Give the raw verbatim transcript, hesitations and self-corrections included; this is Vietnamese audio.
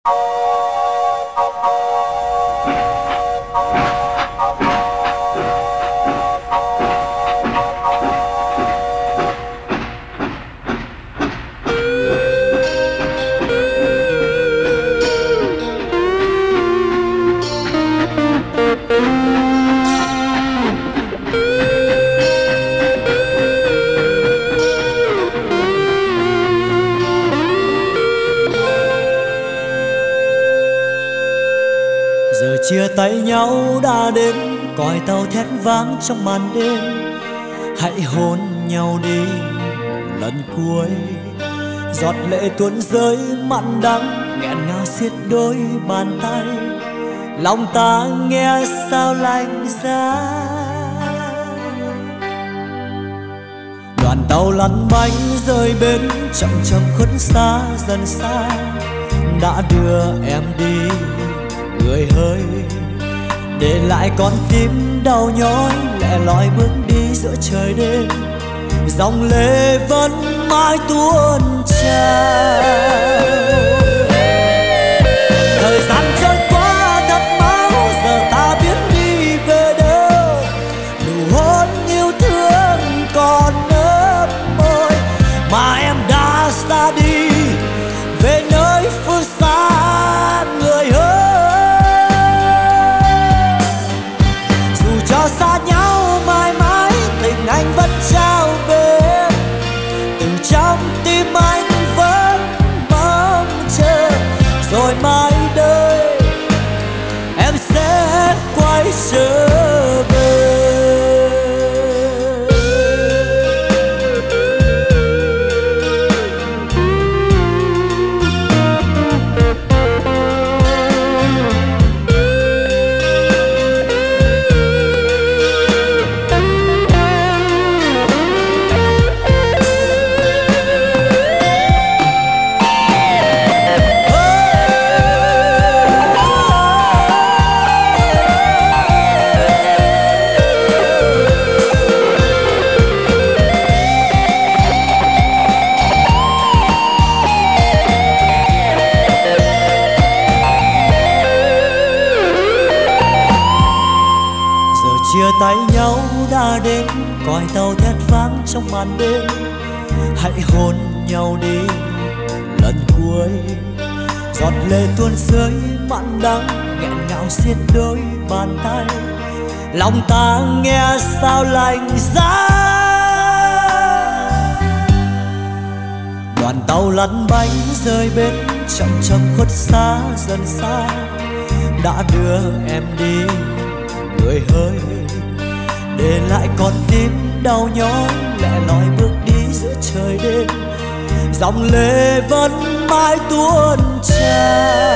Giờ chia tay nhau đã đến, còi tàu thét vang trong màn đêm. Hãy hôn nhau đi lần cuối, giọt lệ tuôn rơi mặn đắng, nghẹn ngào xiết đôi bàn tay. Lòng ta nghe sao lạnh giá. Đoàn tàu lăn bánh rơi bến, chậm chậm khuất xa dần xa, đã đưa em đi người ơi, để lại con tim đau nhói lẻ loi bước đi giữa trời đêm. Dòng lệ vẫn mãi tuôn trào. Thời gian trôi qua thật mau, giờ ta biết đi về đâu. Nụ hôn yêu thương còn ấp môi, mà em đã xa đi về nơi phương xa người ơi. Cho xa nhau mãi mãi, tình anh vẫn trao về em. Từ trong tim anh vẫn mong chờ, rồi mãi đây em sẽ quay trở về. Chia tay nhau đã đến, còi tàu thét vang trong màn đêm. Hãy hôn nhau đi lần cuối, giọt lệ tuôn rơi mặn đắng, nghẹn ngào xiết đôi bàn tay. Lòng ta nghe sao lạnh giá. Đoàn tàu lăn bánh rơi bến, chậm chậm khuất xa dần xa, đã đưa em đi người ơi, để lại con tim đau nhói lẻ loi bước đi giữa trời đêm. Dòng lệ vẫn mãi tuôn trào.